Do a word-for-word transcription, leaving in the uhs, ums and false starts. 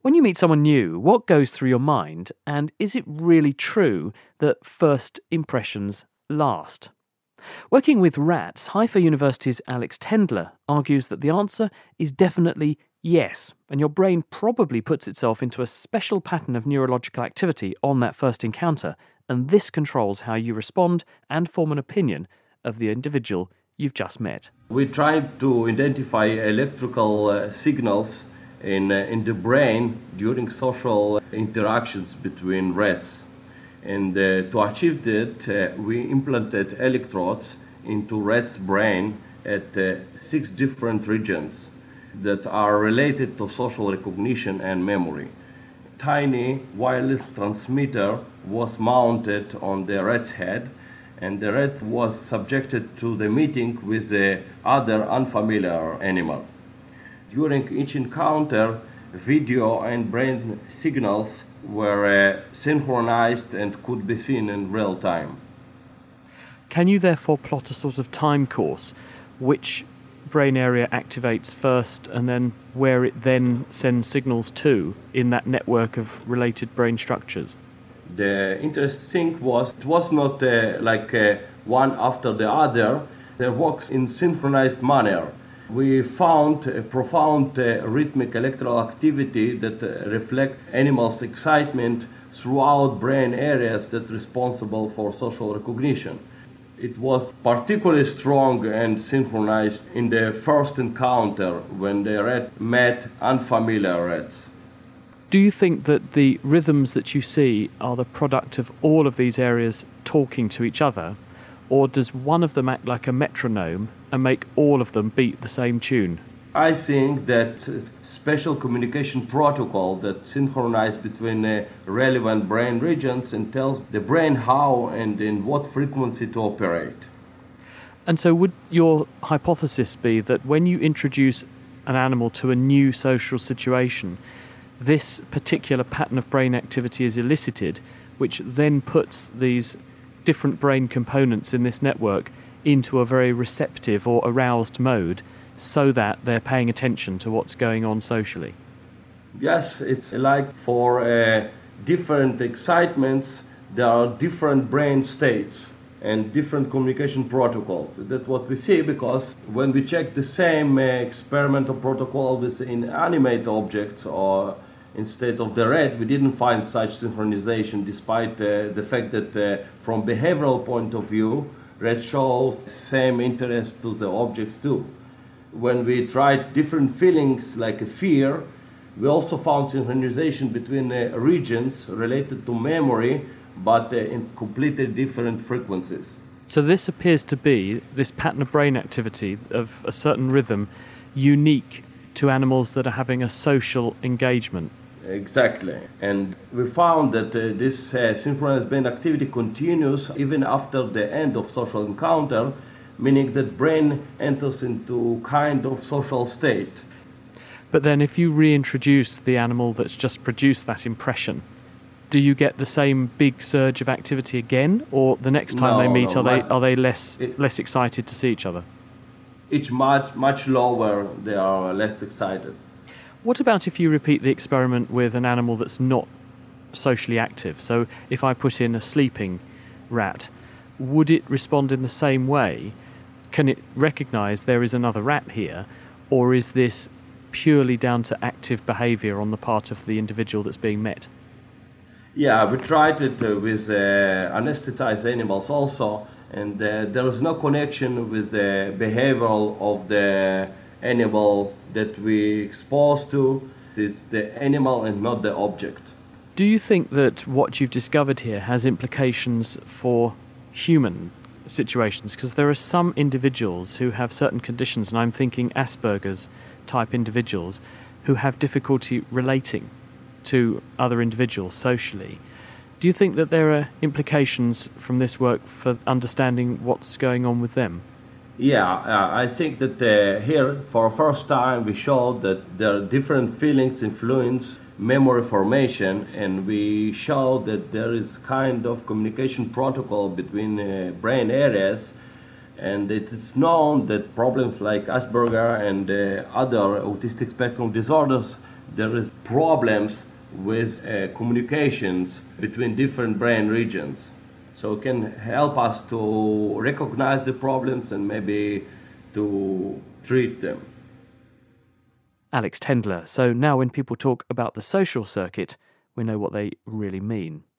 When you meet someone new, what goes through your mind, and is it really true that first impressions last? Working with rats, Haifa University's Alex Tendler argues that the answer is definitely yes, and your brain probably puts itself into a special pattern of neurological activity on that first encounter, and this controls how you respond and form an opinion of the individual you've just met. We tried to identify electrical uh, signals in, uh, in the brain during social interactions between rats. And uh, to achieve that, uh, we implanted electrodes into rats' brain at uh, six different regions that are related to social recognition and memory. Tiny wireless transmitter was mounted on the rat's head, and the rat was subjected to the meeting with the other unfamiliar animal. During each encounter, video and brain signals were uh, synchronized and could be seen in real time. Can you therefore plot a sort of time course, which brain area activates first and then where it then sends signals to in that network of related brain structures? The interesting thing was it was not uh, like uh, one after the other. They works in synchronized manner. We found a profound uh, rhythmic electrical activity that uh, reflect animals' excitement throughout brain areas that are responsible for social recognition. It was particularly strong and synchronized in the first encounter when the rat met unfamiliar rats. Do you think that the rhythms that you see are the product of all of these areas talking to each other, or does one of them act like a metronome and make all of them beat the same tune? I think that special communication protocol that synchronizes between uh, relevant brain regions and tells the brain how and in what frequency to operate. And so would your hypothesis be that when you introduce an animal to a new social situation, this particular pattern of brain activity is elicited, which then puts these different brain components in this network into a very receptive or aroused mode so that they're paying attention to what's going on socially? Yes, it's like for uh, different excitements, there are different brain states and different communication protocols. That's what we see, because when we check the same uh, experimental protocol with inanimate objects or instead of the rat, we didn't find such synchronization, despite uh, the fact that uh, from behavioral point of view, rats show the same interest to the objects too. When we tried different feelings like a fear, we also found synchronization between uh, regions related to memory, but uh, in completely different frequencies. So this appears to be, this pattern of brain activity of a certain rhythm, unique to animals that are having a social engagement. Exactly. And we found that uh, this uh, synchronized brain activity continues even after the end of social encounter, meaning that brain enters into kind of social state. But then if you reintroduce the animal that's just produced that impression, do you get the same big surge of activity again, or the next time no, they meet, no, are they my, are they less it, less excited to see each other? It's much much lower. They are less excited. What about if you repeat the experiment with an animal that's not socially active? So if I put in a sleeping rat, would it respond in the same way? Can it recognise there is another rat here, or is this purely down to active behaviour on the part of the individual that's being met? Yeah, we tried it uh, with uh, anesthetized animals also, and uh, there is no connection with the behavior of the animal that we exposed to. It's the animal and not the object. Do you think that what you've discovered here has implications for human situations? Because there are some individuals who have certain conditions, and I'm thinking Asperger's type individuals, who have difficulty relating to other individuals socially. Do you think that there are implications from this work for understanding what's going on with them? Yeah, uh, I think that uh, here, for the first time, we showed that there are different feelings influence memory formation, and we showed that there is kind of communication protocol between uh, brain areas, and it is known that problems like Asperger and uh, other autistic spectrum disorders, there is problems with uh, communications between different brain regions. So it can help us to recognize the problems and maybe to treat them. Alex Tendler. So now when people talk about the social circuit, we know what they really mean.